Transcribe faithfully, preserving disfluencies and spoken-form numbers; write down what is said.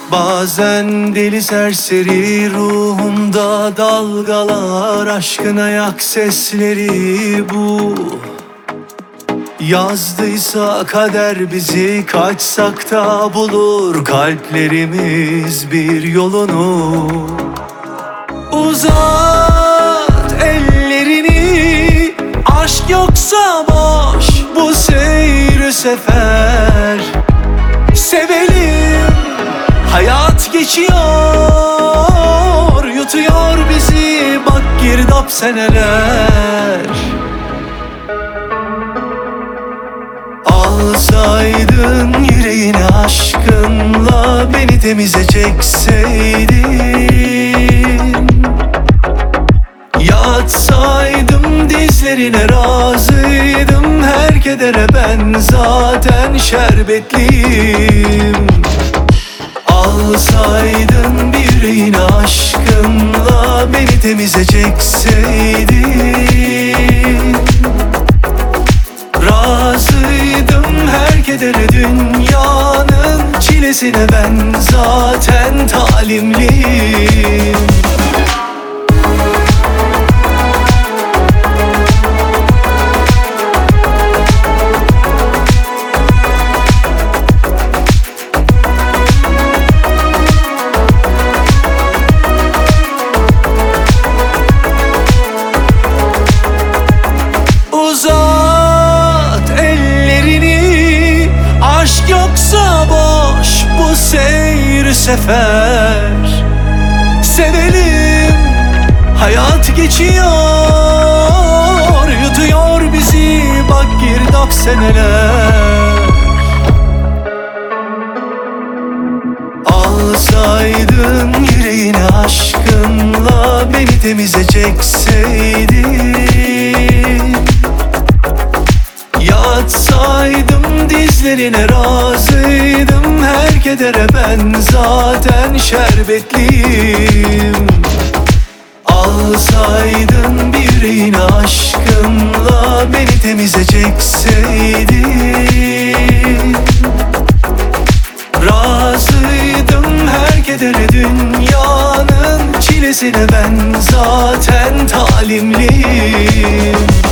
Bazen deli serseri ruhumda dalgalar, aşkın ayak sesleri bu. Yazdıysa kader bizi, kaçsak da bulur kalplerimiz bir yolunu. Uzat ellerini, aşk yoksa boş bu seyir sefer. Sevelim, hayat geçiyor, yutuyor bizi bak girdap seneler. Alsaydın yüreğini aşkınla, beni temize çekseydin. Yatsaydım dizlerine razıydım, her kedere ben zaten şerbetliyim. Alsaydın bir yüreğini aşkınla, beni temize çekseydin. Razıydım her kedere, dünyanın çilesine ben zaten talimliyim. Seyir sefer. Sevelim, hayat geçiyor, yutuyor bizi bak girdap seneler. Alsaydın yüreğini aşkınla, beni temize çekseydin. Yatsaydım dizlerine razıydım, her kedere ben zaten şerbetliyim. Alsaydın bir yüreğini aşkınla, beni temize çekseydin. Razıydım her kedere, dünyanın çilesine ben zaten talimliyim.